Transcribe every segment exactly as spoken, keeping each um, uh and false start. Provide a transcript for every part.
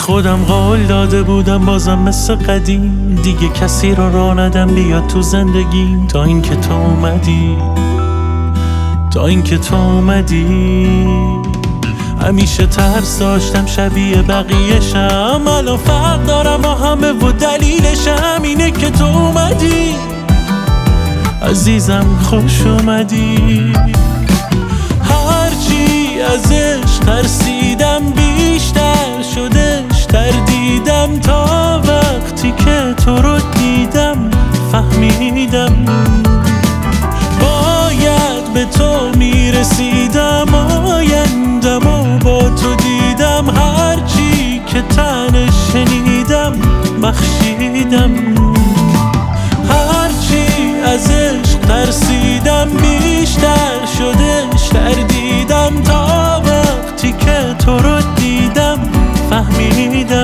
خودم قول داده بودم بازم مثل قدیم دیگه کسی رو راه ندم بیاد تو زندگیم، تا اینکه تو اومدی، تا اینکه تو اومدی. همیشه ترس داشتم شبیه بقیه‌شم، الان فرق دارم با همه و دلیلشم اینه که تو اومدی. عزیزم خوش اومدی. هرچی ازش ترسیدم بیشتر شدش تردیدم، تا وقتی که تو رو دیدم فهمیدم باید به تو میرسیدم، آیندم و با تو دیدم، هرچی که تنش شنیدم بخشیدم. هرچی ازش ترسیدم بیشتر شدش تردیدم، تا وقتی که تو رو دیدم فهمیدم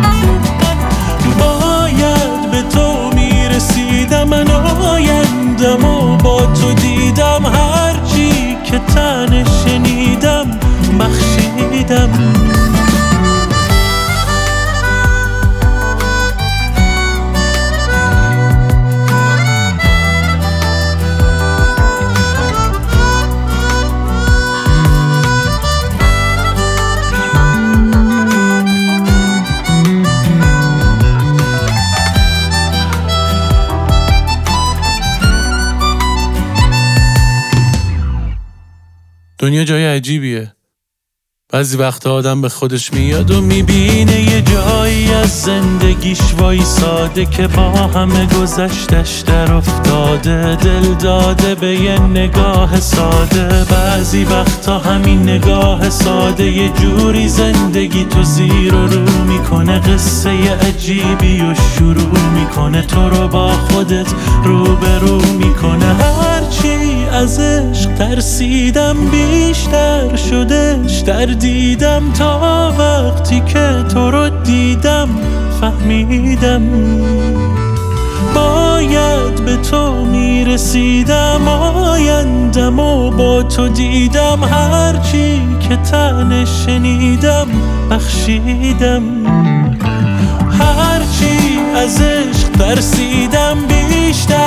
باید به تو میرسیدم، من آیندم و با تو دیدم، هرچی که تنش شنیدم بخشیدم. دنیا جای عجیبیه، بعضی وقتا آدم به خودش میاد و میبینه یه جایی از زندگیش وایساده که با همه گذشتش در افتاده، دل داده به یه نگاه ساده. بعضی وقتا همین نگاه ساده یه جوری زندگی تو زیر و رو میکنه، قصه عجیبی و شروع میکنه، تو رو با خودت رو به رو میکنه. هرچی از عشق ترسیدم بیشتر شدش تردیدم، تا وقتی که تو رو دیدم فهمیدم باید به تو میرسیدم، آیندم و با تو دیدم، هرچی که تنش شنیدم بخشیدم. هرچی از عشق ترسیدم بیشتر